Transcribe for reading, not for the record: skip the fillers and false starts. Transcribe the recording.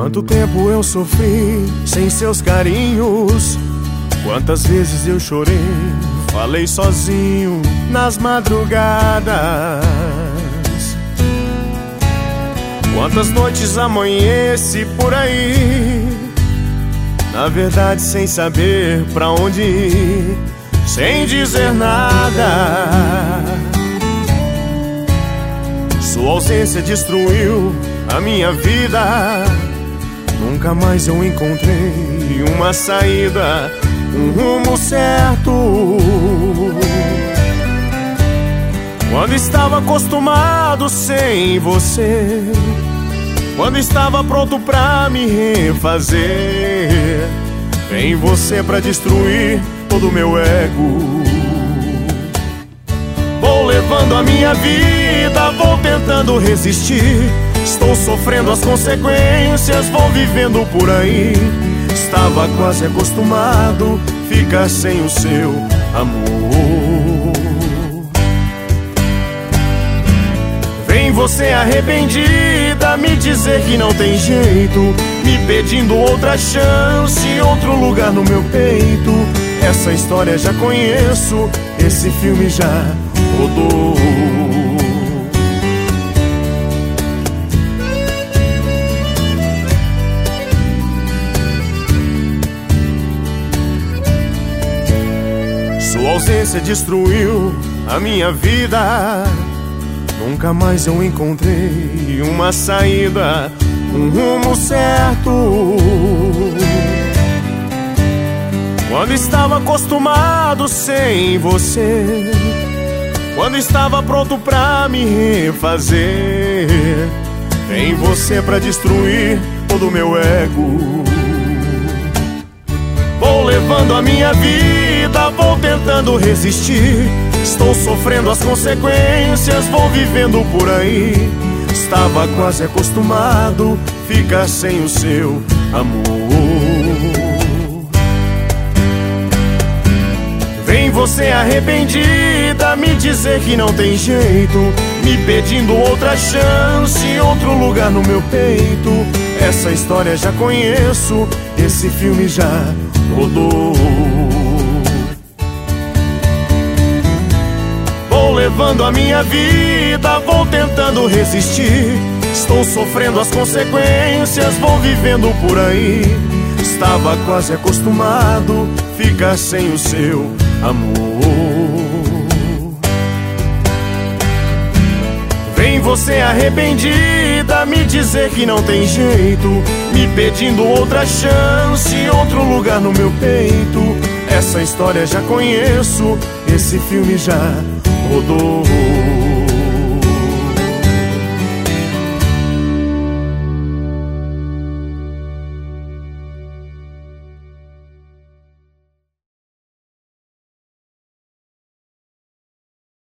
Quanto tempo eu sofri sem seus carinhos, quantas vezes eu chorei, falei sozinho nas madrugadas. Quantas noites amanheci por aí, na verdade sem saber pra onde ir, sem dizer nada. Sua ausência destruiu a minha vida. Nunca mais eu encontrei uma saída, um rumo certo. Quando estava acostumado sem você, quando estava pronto pra me refazer, vem você pra destruir todo o meu ego. Vou levando a minha vida, vou tentando resistir, estou sofrendo as consequências, vou vivendo por aí. Estava quase acostumado ficar sem o seu amor. Vem você arrependida me dizer que não tem jeito, me pedindo outra chance, outro lugar no meu peito. Essa história já conheço, esse filme já rodou. Sua ausência destruiu a minha vida. Nunca mais eu encontrei uma saída, um rumo certo. Quando estava acostumado sem você, quando estava pronto pra me refazer, vem você pra destruir todo o meu ego. Vou levando a minha vida, vou tentando resistir, estou sofrendo as consequências, vou vivendo por aí. Estava quase acostumado ficar sem o seu amor. Vem você arrependida me dizer que não tem jeito, me pedindo outra chance, outro lugar no meu peito. Essa história já conheço, esse filme já rodou. Vou levando a minha vida, vou tentando resistir, estou sofrendo as consequências, vou vivendo por aí. Estava quase acostumado ficar sem o seu amor. Vem você arrependida me dizer que não tem jeito, me pedindo outra chance, outro lugar no meu peito. Essa história já conheço, esse filme já rodou.